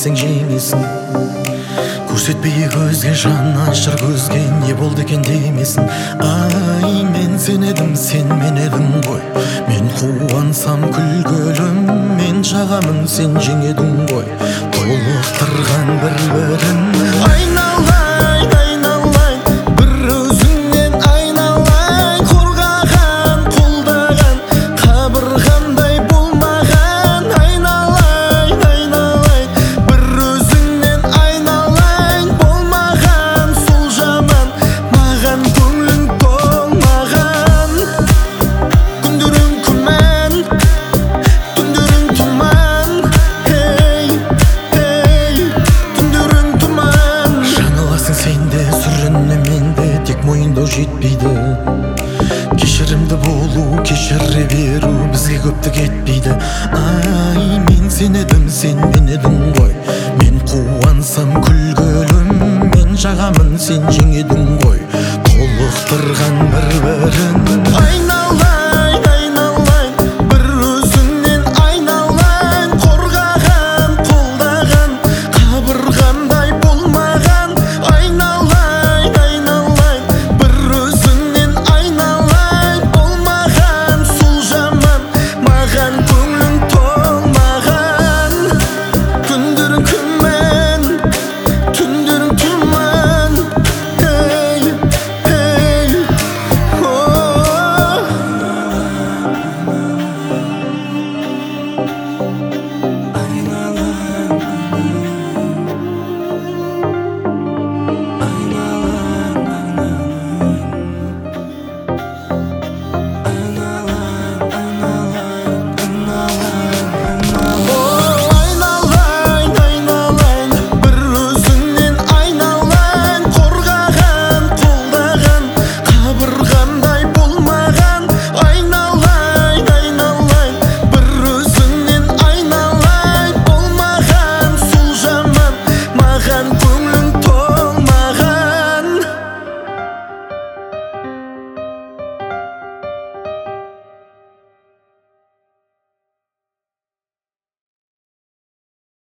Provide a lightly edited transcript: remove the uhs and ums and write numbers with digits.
десең жеңесің. Көрсетпей көзге жан ашыр көзге не болды екен демесін. Ай, мен сен едім, сен мен едің ғой. Мен қуансам күлгөлім, мен жағамын, сен жеңедің ғой. Толықтырған бір-бірін айналайын, айналайын, бір өзіңнен айналайын. Қорғаған, қолдаған, қабырғамдай болмаған. Айналайын, айналайын, бір өзіңнен айналайын. Болмаған сол жаман, маған көңілің толмаған. Күндерің күмән, түндерің тұман. Хей, хей, түндерің тұман. Жаңыласың сен де, сүрінне мен де, тек мойындау жетпейді. Кешірімді болу, кешіре беру бізге көптік етпейді. Ай, мен сен едім, сен мен едің ғой. Мен қуансам күлгөлім, мен жағамын, сен жеңедің ғой. Толықтырған бір-бірін